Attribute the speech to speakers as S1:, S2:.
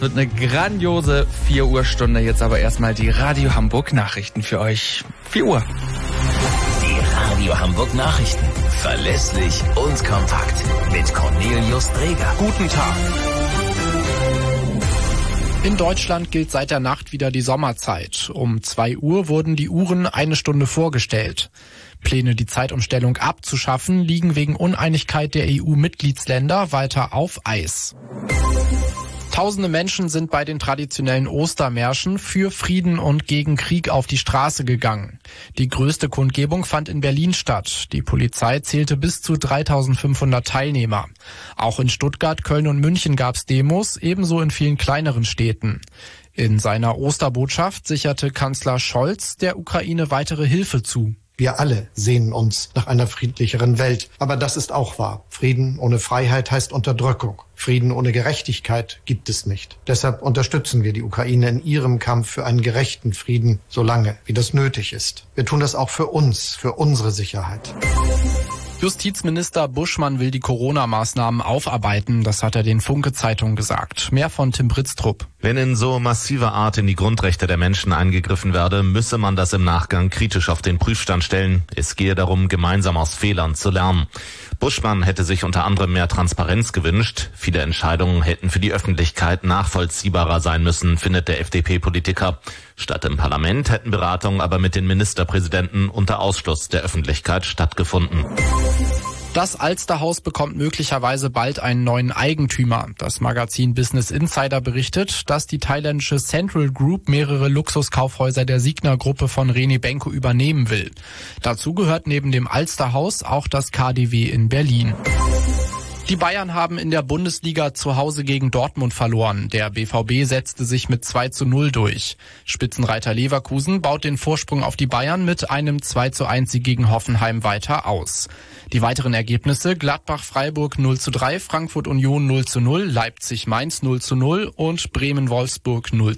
S1: wird eine grandiose 4 Uhr Stunde. Jetzt aber erstmal die Radio Hamburg Nachrichten für euch. 4 Uhr.
S2: Die Radio Hamburg Nachrichten. Verlässlich und kompakt. Mit Cornelius Dreger.
S1: Guten Tag.
S3: In Deutschland gilt seit der Nacht wieder die Sommerzeit. Um 2 Uhr wurden die Uhren 1 Stunde vorgestellt. Pläne, die Zeitumstellung abzuschaffen, liegen wegen Uneinigkeit der EU-Mitgliedsländer weiter auf Eis. Tausende Menschen sind bei den traditionellen Ostermärschen für Frieden und gegen Krieg auf die Straße gegangen. Die größte Kundgebung fand in Berlin statt. Die Polizei zählte bis zu 3.500 Teilnehmer. Auch in Stuttgart, Köln und München gab es Demos, ebenso in vielen kleineren Städten. In seiner Osterbotschaft sicherte Kanzler Scholz der Ukraine weitere Hilfe zu.
S4: Wir alle sehnen uns nach einer friedlicheren Welt. Aber das ist auch wahr. Frieden ohne Freiheit heißt Unterdrückung. Frieden ohne Gerechtigkeit gibt es nicht. Deshalb unterstützen wir die Ukraine in ihrem Kampf für einen gerechten Frieden, solange wie das nötig ist. Wir tun das auch für uns, für unsere Sicherheit.
S3: Justizminister Buschmann will die Corona-Maßnahmen aufarbeiten, das hat er den Funke-Zeitungen gesagt. Mehr von Tim Britztrup.
S5: Wenn in so massiver Art in die Grundrechte der Menschen eingegriffen werde, müsse man das im Nachgang kritisch auf den Prüfstand stellen. Es gehe darum, gemeinsam aus Fehlern zu lernen. Buschmann hätte sich unter anderem mehr Transparenz gewünscht. Viele Entscheidungen hätten für die Öffentlichkeit nachvollziehbarer sein müssen, findet der FDP-Politiker. Statt im Parlament hätten Beratungen aber mit den Ministerpräsidenten unter Ausschluss der Öffentlichkeit stattgefunden.
S3: Das Alsterhaus bekommt möglicherweise bald einen neuen Eigentümer. Das Magazin Business Insider berichtet, dass die thailändische Central Group mehrere Luxuskaufhäuser der Signa-Gruppe von René Benko übernehmen will. Dazu gehört neben dem Alsterhaus auch das KaDeWe in Berlin. Die Bayern haben in der Bundesliga zu Hause gegen Dortmund verloren. Der BVB setzte sich mit 2:0 durch. Spitzenreiter Leverkusen baut den Vorsprung auf die Bayern mit einem 2:1 Sieg gegen Hoffenheim weiter aus. Die weiteren Ergebnisse: Gladbach-Freiburg 0:3, Frankfurt-Union 0:0, Leipzig-Mainz 0:0 und Bremen-Wolfsburg 0:0.